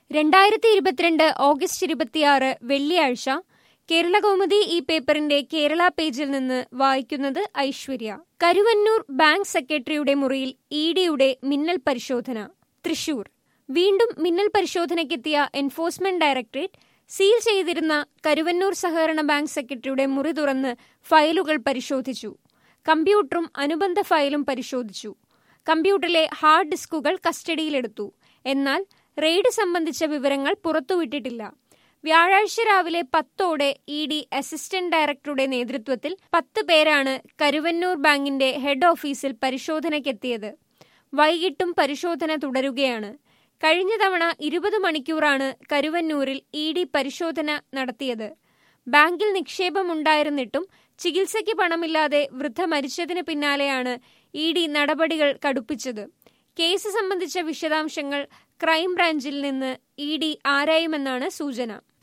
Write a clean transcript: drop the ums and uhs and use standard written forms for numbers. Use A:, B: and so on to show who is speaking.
A: 2022 August 26 വെള്ളിയാഴ്ച കേരളകൗമുദി ഈ പേപ്പറിന്റെ കേരള പേജിൽ നിന്ന് വായിക്കുന്നത് ഐശ്വര്യ. കരുവന്നൂർ ബാങ്ക് സെക്രട്ടറിയുടെ മുറിയിൽ ഇഡിയുടെ മിന്നൽ പരിശോധന. തൃശൂർ. വീണ്ടും മിന്നൽ പരിശോധനയ്ക്കെത്തിയ എൻഫോഴ്സ്മെന്റ് ഡയറക്ടറേറ്റ് സീൽ ചെയ്തിരുന്ന കരുവന്നൂർ സഹകരണ ബാങ്ക് സെക്രട്ടറിയുടെ മുറി തുറന്ന് ഫയലുകൾ പരിശോധിച്ചു. കമ്പ്യൂട്ടറും അനുബന്ധ ഫയലും പരിശോധിച്ചു. കമ്പ്യൂട്ടറിലെ ഹാർഡ് ഡിസ്കുകൾ കസ്റ്റഡിയിലെടുത്തു. എന്നാൽ റെയ്ഡ് സംബന്ധിച്ച വിവരങ്ങൾ പുറത്തുവിട്ടിട്ടില്ല. വ്യാഴാഴ്ച രാവിലെ 10ഓടെ ഇഡി അസിസ്റ്റന്റ് ഡയറക്ടറുടെ നേതൃത്വത്തിൽ 10 പേരാണ് കരുവന്നൂർ ബാങ്കിന്റെ ഹെഡ് ഓഫീസിൽ പരിശോധനയ്ക്കെത്തിയത്. വൈകിട്ടും പരിശോധന തുടരുകയാണ്. കഴിഞ്ഞ തവണ 20 മണിക്കൂറാണ് കരുവന്നൂരിൽ ഇഡി പരിശോധന നടത്തിയത്. ബാങ്കിൽ നിക്ഷേപമുണ്ടായിരുന്നിട്ടും ചികിത്സയ്ക്ക് പണമില്ലാതെ വൃദ്ധ മരിച്ചതിന് പിന്നാലെയാണ് ഇഡി നടപടികൾ കടുപ്പിച്ചത്. കേസ് സംബന്ധിച്ച വിശദാംശങ്ങൾ ക്രൈംബ്രാഞ്ചിൽ നിന്ന് ഇഡി ആരായുമെന്നാണ് സൂചന.